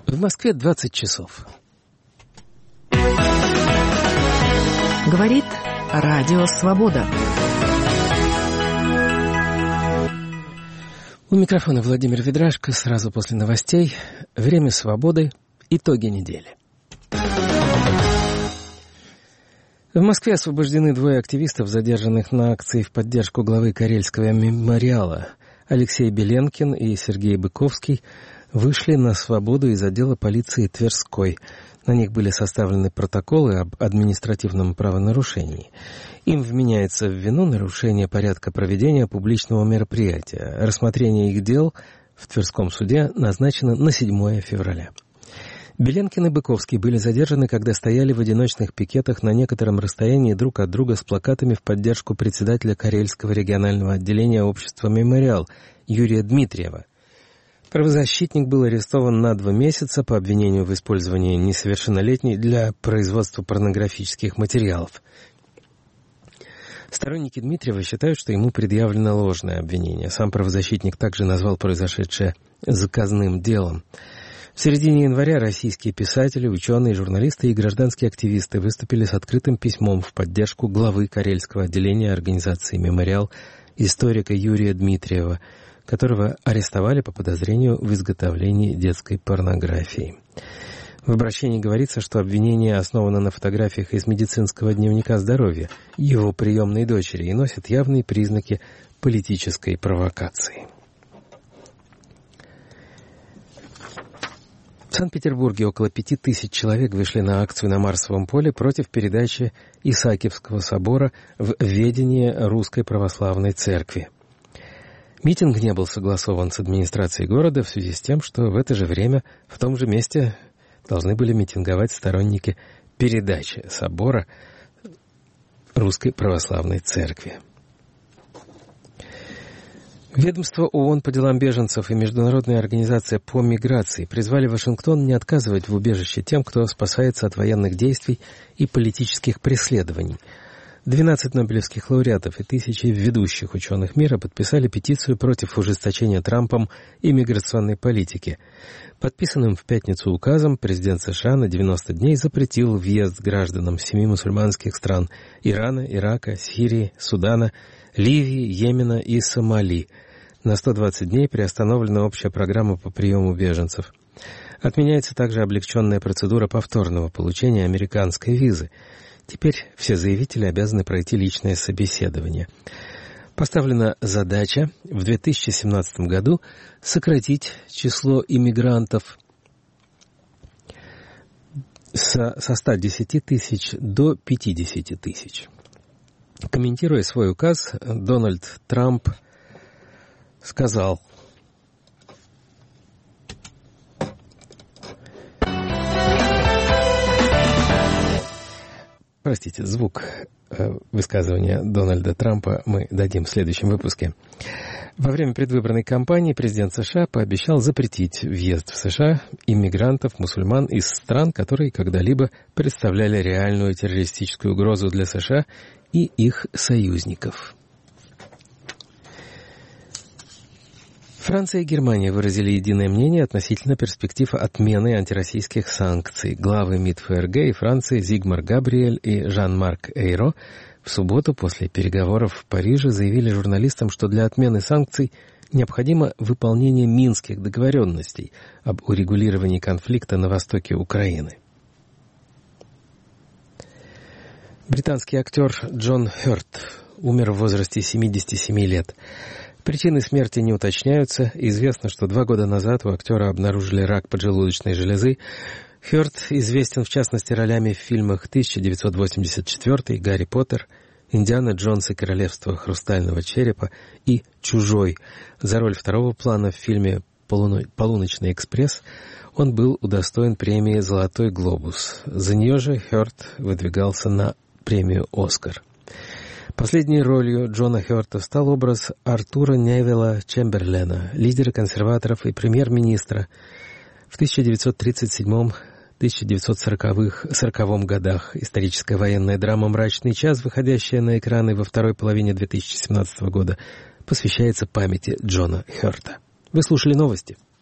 В Москве 20 часов. Говорит Радио Свобода. У микрофона Владимир Ведрашко. Сразу после новостей. Время свободы. Итоги недели. В Москве освобождены двое активистов, задержанных на акции в поддержку главы Карельского мемориала. Алексей Беленкин и Сергей Быковский вышли на свободу из отдела полиции Тверской. На них были составлены протоколы об административном правонарушении. Им вменяется в вину нарушение порядка проведения публичного мероприятия. Рассмотрение их дел в Тверском суде назначено на 7 февраля. Беленкин и Быковский были задержаны, когда стояли в одиночных пикетах на некотором расстоянии друг от друга с плакатами в поддержку председателя Карельского регионального отделения общества «Мемориал» Юрия Дмитриева. Правозащитник был арестован на 2 месяца по обвинению в использовании несовершеннолетней для производства порнографических материалов. Сторонники Дмитриева считают, что ему предъявлено ложное обвинение. Сам правозащитник также назвал произошедшее заказным делом. В середине января российские писатели, ученые, журналисты и гражданские активисты выступили с открытым письмом в поддержку главы Карельского отделения организации «Мемориал» историка Юрия Дмитриева, которого арестовали по подозрению в изготовлении детской порнографии. В обращении говорится, что обвинение основано на фотографиях из медицинского дневника здоровья его приемной дочери и носит явные признаки политической провокации. В Санкт-Петербурге около 5000 человек вышли на акцию на Марсовом поле против передачи Исаакиевского собора в ведение Русской Православной Церкви. Митинг не был согласован с администрацией города в связи с тем, что в это же время в том же месте должны были митинговать сторонники передачи собора Русской Православной Церкви. Ведомство ООН по делам беженцев и Международная организация по миграции призвали Вашингтон не отказывать в убежище тем, кто спасается от военных действий и политических преследований. 12 нобелевских лауреатов и тысячи ведущих ученых мира подписали петицию против ужесточения Трампом иммиграционной политики. Подписанным в пятницу указом президент США на 90 дней запретил въезд гражданам 7 мусульманских стран – Ирана, Ирака, Сирии, Судана, Ливии, Йемена и Сомали. На 120 дней приостановлена общая программа по приему беженцев. Отменяется также облегченная процедура повторного получения американской визы. Теперь все заявители обязаны пройти личное собеседование. Поставлена задача в 2017 году сократить число иммигрантов со 110 тысяч до 50 тысяч. Комментируя свой указ, Дональд Трамп сказал: Простите, звук высказывания Дональда Трампа мы дадим в следующем выпуске. Во время предвыборной кампании президент США пообещал запретить въезд в США иммигрантов, мусульман из стран, которые когда-либо представляли реальную террористическую угрозу для США и их союзников. Франция и Германия выразили единое мнение относительно перспектив отмены антироссийских санкций. Главы МИД ФРГ и Франции Зигмар Габриэль и Жан-Марк Эйро в субботу после переговоров в Париже заявили журналистам, что для отмены санкций необходимо выполнение минских договоренностей об урегулировании конфликта на востоке Украины. Британский актер Джон Хёрт умер в возрасте 77 лет. Причины смерти не уточняются. Известно, что 2 года назад у актера обнаружили рак поджелудочной железы. Хёрт известен в частности ролями в фильмах «1984», «Гарри Поттер», «Индиана Джонс и королевство хрустального черепа» и «Чужой». За роль второго плана в фильме «Полуночный экспресс» он был удостоен премии «Золотой глобус». За нее же Хёрт выдвигался на премию «Оскар». Последней ролью Джона Хёрта стал образ Артура Невилла Чемберлена, лидера консерваторов и премьер-министра в 1937-1940 годах. Историческая военная драма «Мрачный час», выходящая на экраны во второй половине 2017 года, посвящается памяти Джона Хёрта. Вы слушали новости.